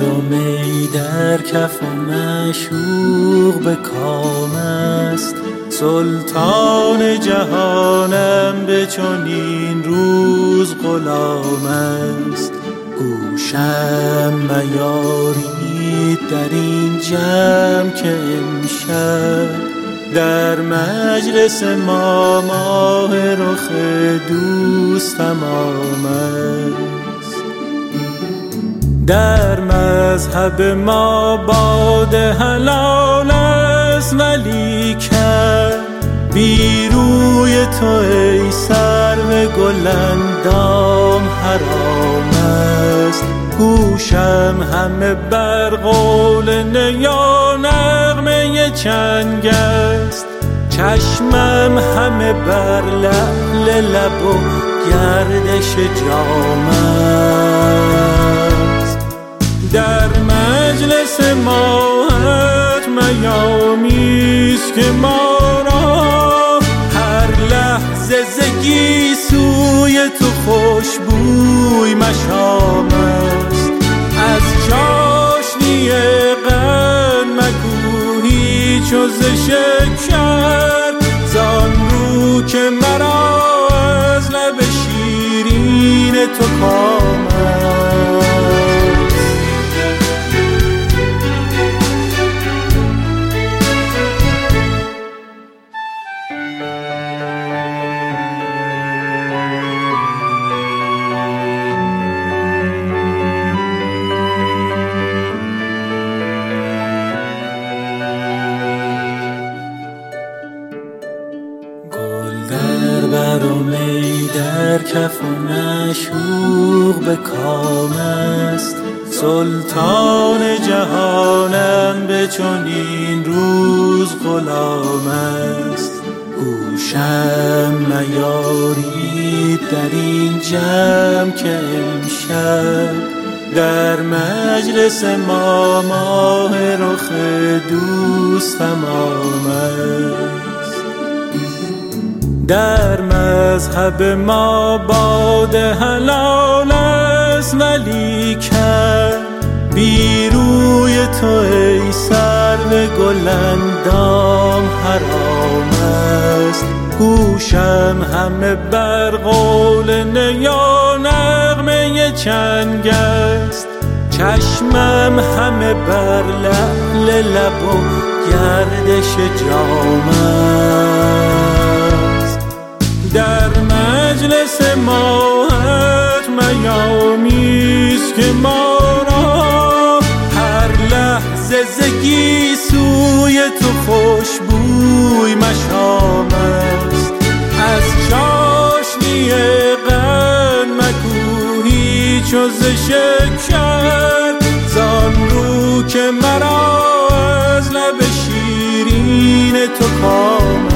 بر و می در کف و معشوق به کام است. سلطان جهانم به چنین روز غلام است. گوشم میارید در این جمع که امشب در مجلس ما ماه رخ دوستم آمد. در مذهب ما باده حلال است، ولیکن بی روی تو ای سرو گل اندام حرام است. گوشم همه بر قول نیا نغمه چنگ است. چشمم همه بر لعل لب و گردش جام است. در مجلس ما میامیست که ما را هر لحظه زگی سوی تو خوشبوی مشام است. از چاشنی قند مگو هیچ و ز شکر، زان رو که مرا از لب شیرین تو کام است. بر و می در کف و معشوق به کام است. سلطان جهانم به چنین روز غلام است. گوشم میارید در این جمع که امشب در مجلس ما ماه رخ دوستم آمد. در مذهب ما باده حلال است، ولیکن بی روی تو ای سرو گل اندام حرام است. گوشم همه بر قول نیا نغمه چنگ است. چشمم همه بر لعل لب و گردش جام است. در مجلس ما میامیست که ما را هر لحظه زگی سوی تو خوشبوی مشام است. از چاشنی قند مگو هیچ و ز شکر، زان رو که مرا از لب شیرین تو کام